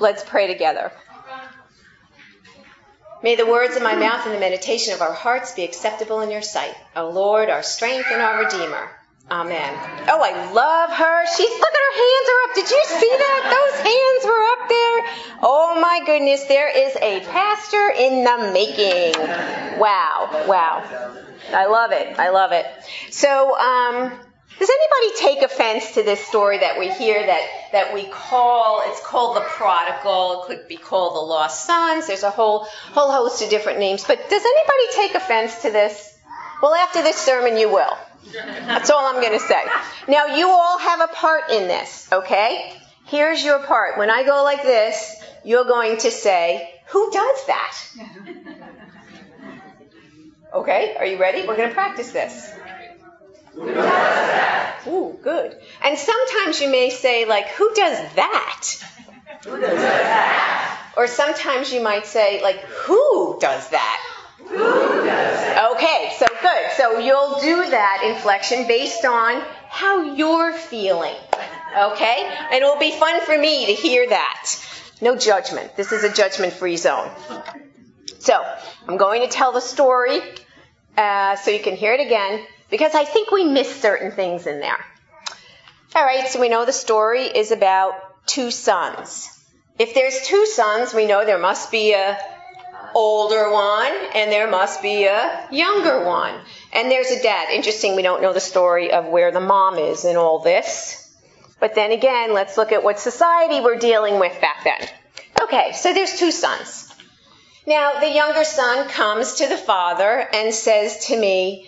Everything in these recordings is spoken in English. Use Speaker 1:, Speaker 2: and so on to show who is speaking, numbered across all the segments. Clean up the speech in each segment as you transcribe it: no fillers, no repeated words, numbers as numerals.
Speaker 1: Let's pray together. May the words of my mouth and the meditation of our hearts be acceptable in your sight, O Lord, our strength and our Redeemer. Amen. Oh, I love her. Look at her hands are up. Did you see that? Those hands were up there. Oh my goodness, there is a pastor in the making. Wow. I love it. So, does anybody take offense to this story that we hear that we call, it's called the prodigal, it could be called the lost sons, there's a whole host of different names, but does anybody take offense to this? Well, after this sermon you will. That's all I'm going to say. Now, you all have a part in this, okay? Here's your part. When I go like this, you're going to say, who does that? Okay, are you ready? We're going to practice this. Who does that? Ooh, good. And sometimes you may say, like, who does that? Who does that? Or sometimes you might say, like, who does that? Who does that? Okay, so good. So you'll do that inflection based on how you're feeling. Okay? And it will be fun for me to hear that. No judgment. This is a judgment-free zone. So I'm going to tell the story so you can hear it again, because I think we missed certain things in there. All right, so we know the story is about two sons. If there's two sons, we know there must be a older one and there must be a younger one. And there's a dad. Interesting, we don't know the story of where the mom is in all this. But then again, let's look at what society we're dealing with back then. Okay, so there's two sons. Now, the younger son comes to the father and says to me,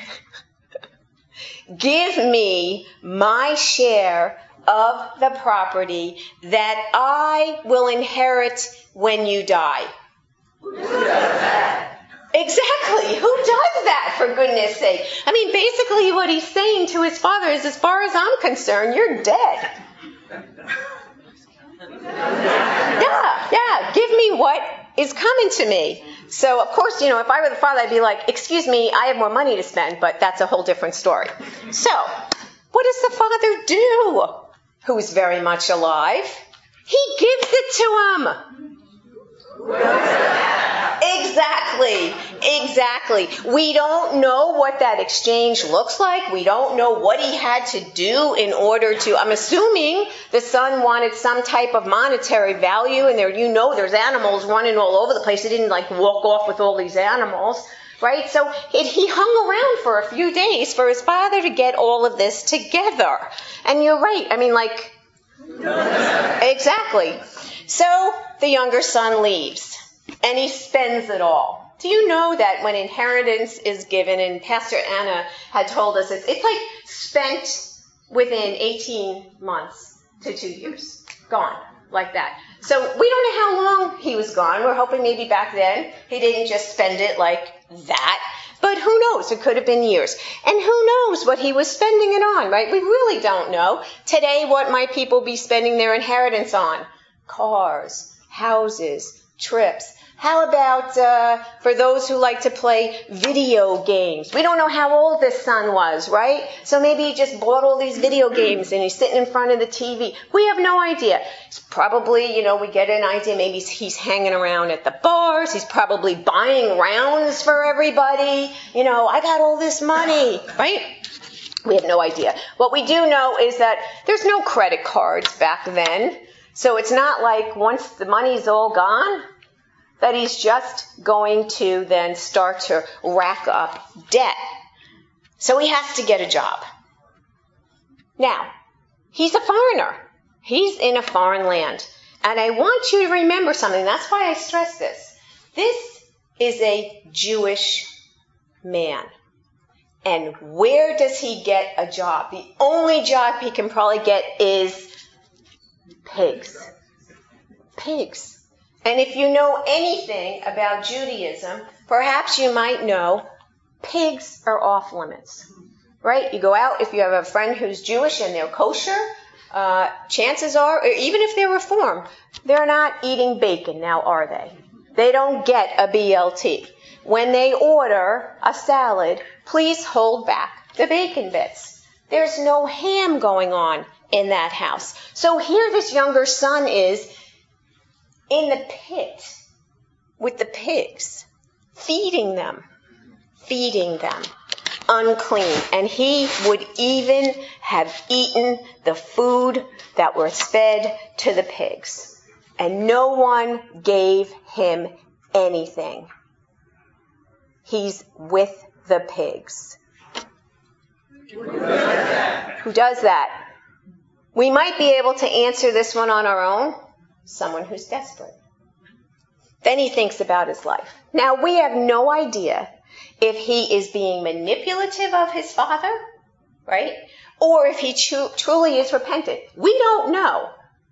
Speaker 1: give me my share of the property that I will inherit when you die. Who does that? Exactly. Who does that, for goodness sake? I mean, basically what he's saying to his father is, as far as I'm concerned, you're dead. Yeah. Give me what is coming to me. So, of course, if I were the father, I'd be like, excuse me, I have more money to spend, but that's a whole different story. So, what does the father do? Who's very much alive? He gives it to him. Exactly. We don't know what that exchange looks like. We don't know what he had to do in order to, I'm assuming the son wanted some type of monetary value, and there's animals running all over the place. He didn't walk off with all these animals, right? So he hung around for a few days for his father to get all of this together. And you're right. I mean, exactly. So the younger son leaves. And he spends it all. Do you know that when inheritance is given, and Pastor Anna had told us, it's spent within 18 months to 2 years. Gone, like that. So we don't know how long he was gone. We're hoping maybe back then he didn't just spend it like that. But who knows? It could have been years. And who knows what he was spending it on, right? We really don't know. Today, what might people be spending their inheritance on? Cars, houses, trips. How about for those who like to play video games? We don't know how old this son was, right? So maybe he just bought all these video games and he's sitting in front of the TV. We have no idea. It's probably, we get an idea. Maybe he's hanging around at the bars. He's probably buying rounds for everybody. I got all this money, right? We have no idea. What we do know is that there's no credit cards back then. So it's not like once the money's all gone, that he's just going to then start to rack up debt. So he has to get a job. Now, he's a foreigner. He's in a foreign land. And I want you to remember something. That's why I stress this. This is a Jewish man. And where does he get a job? The only job he can probably get is pigs. Pigs. And if you know anything about Judaism, perhaps you might know pigs are off limits, right? You go out, if you have a friend who's Jewish and they're kosher, chances are, or even if they're Reform, they're not eating bacon now, are they? They don't get a BLT. When they order a salad, please hold back the bacon bits. There's no ham going on in that house. So here this younger son is in the pit with the pigs, feeding them, unclean. And he would even have eaten the food that was fed to the pigs. And no one gave him anything. He's with the pigs. Who does that? We might be able to answer this one on our own. Someone who's desperate. Then he thinks about his life. Now, we have no idea if he is being manipulative of his father, right? Or if he truly is repentant. We don't know.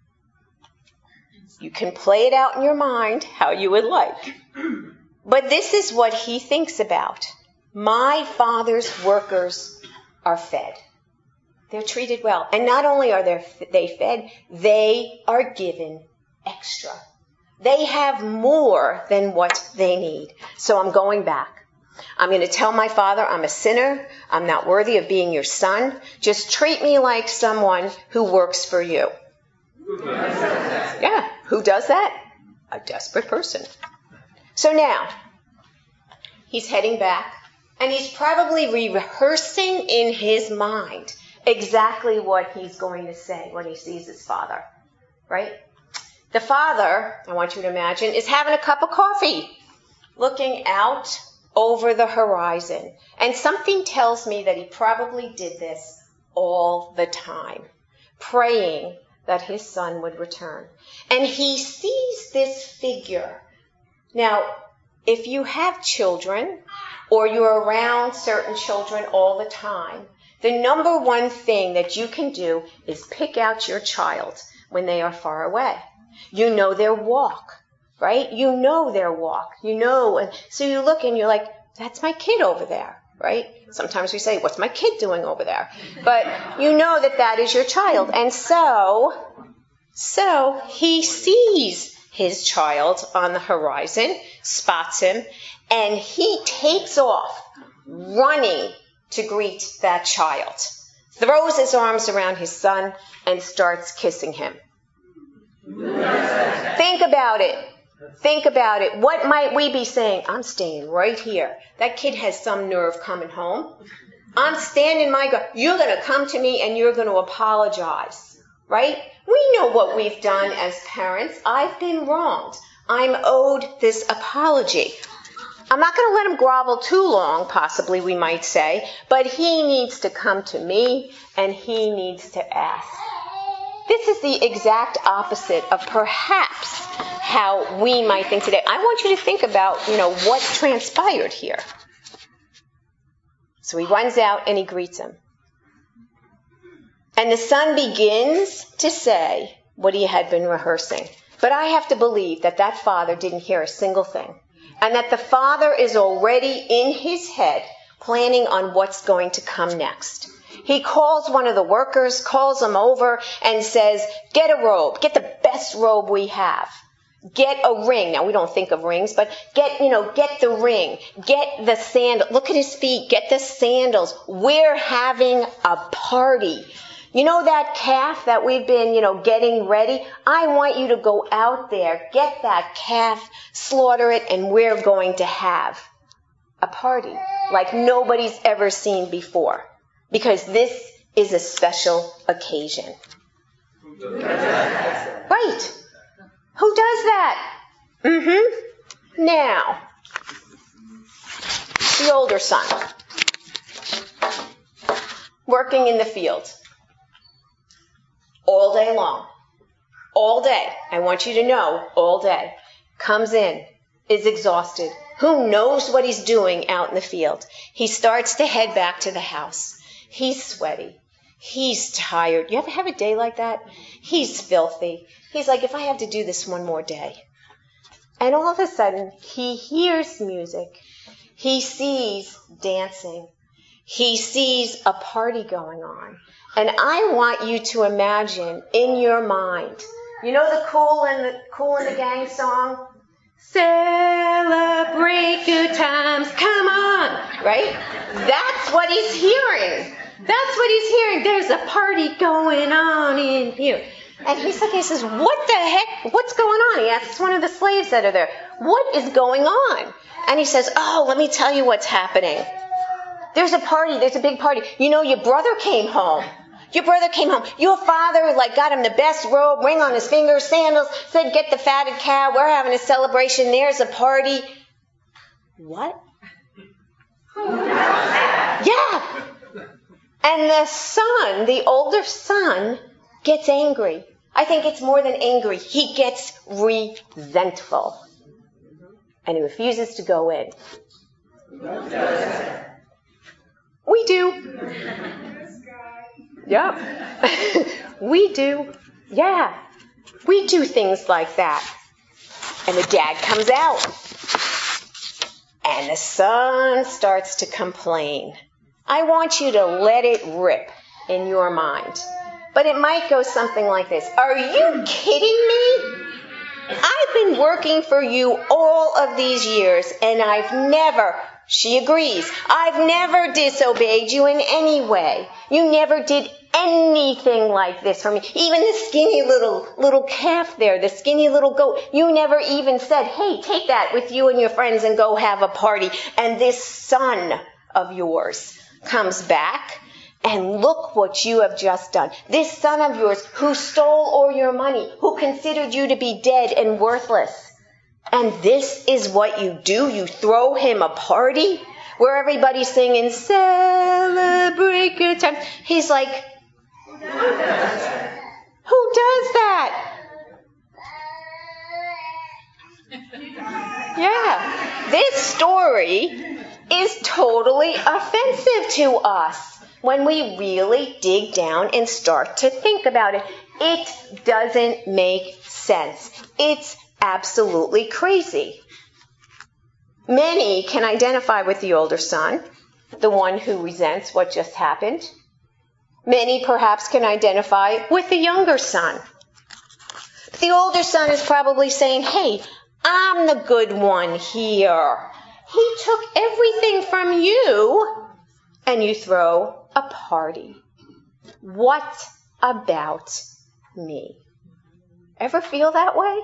Speaker 1: You can play it out in your mind how you would like. But this is what he thinks about. My father's workers are fed. They're treated well. And not only are they fed, they are given extra. They have more than what they need. So I'm going back. I'm going to tell my father I'm a sinner. I'm not worthy of being your son. Just treat me like someone who works for you. Who does that? Yeah, who does that? A desperate person. So now, he's heading back, and he's probably rehearsing in his mind exactly what he's going to say when he sees his father, right? The father, I want you to imagine, is having a cup of coffee, looking out over the horizon. And something tells me that he probably did this all the time, praying that his son would return. And he sees this figure. Now, if you have children, or you're around certain children all the time, the number one thing that you can do is pick out your child when they are far away. You know their walk, right? You know their walk. You know, and so you look and you're like, that's my kid over there, right? Sometimes we say, what's my kid doing over there? But you know that that is your child. And so he sees his child on the horizon, spots him, and he takes off running to greet that child, throws his arms around his son, and starts kissing him. Think about it. Think about it. What might we be saying? I'm staying right here. That kid has some nerve coming home. I'm standing my ground. You're going to come to me and you're going to apologize, right? We know what we've done as parents. I've been wronged. I'm owed this apology. I'm not going to let him grovel too long, possibly we might say, but he needs to come to me and he needs to ask. This is the exact opposite of perhaps how we might think today. I want you to think about, what transpired here. So he runs out and he greets him. And the son begins to say what he had been rehearsing. But I have to believe that that father didn't hear a single thing. And that the father is already in his head planning on what's going to come next. He calls one of the workers, calls him over, and says, get a robe. Get the best robe we have. Get a ring. Now, we don't think of rings, but get the ring. Get the sandal. Look at his feet. Get the sandals. We're having a party. You know that calf that we've been, getting ready? I want you to go out there, get that calf, slaughter it, and we're going to have a party like nobody's ever seen before. Because this is a special occasion. Who does that? Right. Who does that? Now, the older son, working in the field all day long. All day. I want you to know, all day. Comes in, is exhausted. Who knows what he's doing out in the field? He starts to head back to the house. He's sweaty. He's tired. You ever have a day like that? He's filthy. He's like, if I have to do this one more day. And all of a sudden, he hears music. He sees dancing. He sees a party going on. And I want you to imagine in your mind, you know the Kool and the Gang song? Celebrate good times, come on, right? That's what he's hearing. That's what he's hearing. There's a party going on in here. And he says, what the heck? What's going on? He asks one of the slaves that are there, what is going on? And he says, oh, let me tell you what's happening. There's a party. There's a big party. You know, your brother came home. Your brother came home. Your father, got him the best robe, ring on his finger, sandals, said, get the fatted cow. We're having a celebration. There's a party. What? Yeah. And the son, the older son, gets angry. I think it's more than angry. He gets resentful. And he refuses to go in. We do. Yep. We do. Yeah. We do things like that. And the dad comes out. And the son starts to complain. I want you to let it rip in your mind. But it might go something like this. Are you kidding me? I've been working for you all of these years, and I've never, she agrees, I've never disobeyed you in any way. You never did anything like this for me. Even the skinny little calf there, the skinny little goat, you never even said, hey, take that with you and your friends and go have a party. And this son of yours comes back, and look what you have just done. This son of yours who stole all your money, who considered you to be dead and worthless. And this is what you do? You throw him a party where everybody's singing, celebrate good time. He's like, who does that? Yeah. This story is totally offensive to us when we really dig down and start to think about it. It doesn't make sense. It's absolutely crazy. Many can identify with the older son, the one who resents what just happened. Many perhaps can identify with the younger son. The older son is probably saying, hey, I'm the good one here. He took everything from you, and you throw a party. What about me? Ever feel that way?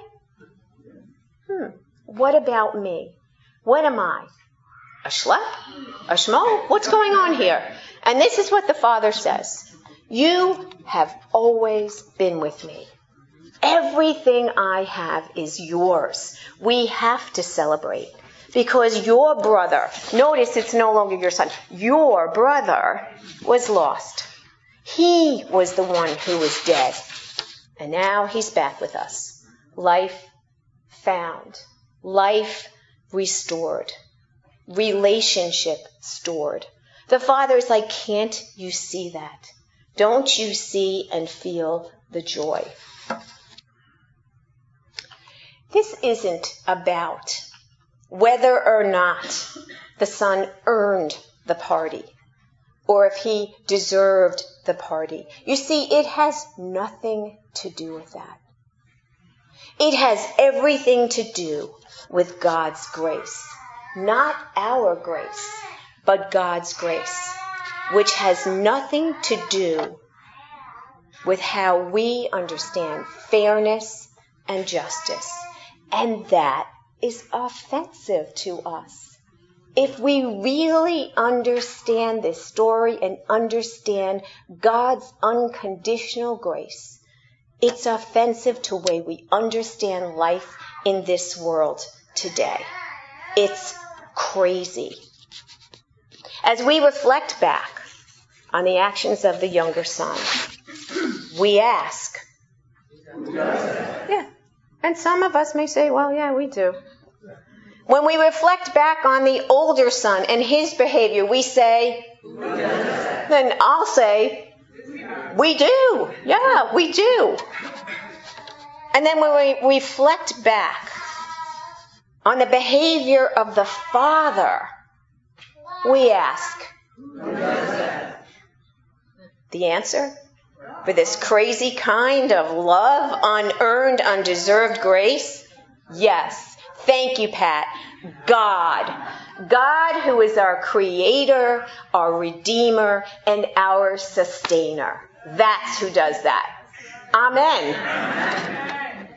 Speaker 1: What about me? What am I? A schlep? A schmo? What's going on here? And this is what the Father says. You have always been with me. Everything I have is yours. We have to celebrate because your brother, notice it's no longer your son, your brother was lost. He was the one who was dead. And now he's back with us. Life found. Life restored. Relationship stored. The Father is like, can't you see that? Don't you see and feel the joy? This isn't about whether or not the son earned the party or if he deserved the party. You see, it has nothing to do with that. It has everything to do with God's grace. Not our grace, but God's grace, which has nothing to do with how we understand fairness and justice. And that is offensive to us. If we really understand this story and understand God's unconditional grace, it's offensive to the way we understand life in this world today. It's crazy. As we reflect back on the actions of the younger son, we ask. Yeah. And some of us may say, well, yeah, we do. When we reflect back on the older son and his behavior, we say, then I'll say, we do. Yeah, we do. And then when we reflect back on the behavior of the Father, we ask. The answer? For this crazy kind of love, unearned, undeserved grace? Yes. Thank you, Pat. God. God who is our creator, our redeemer, and our sustainer. That's who does that. Amen.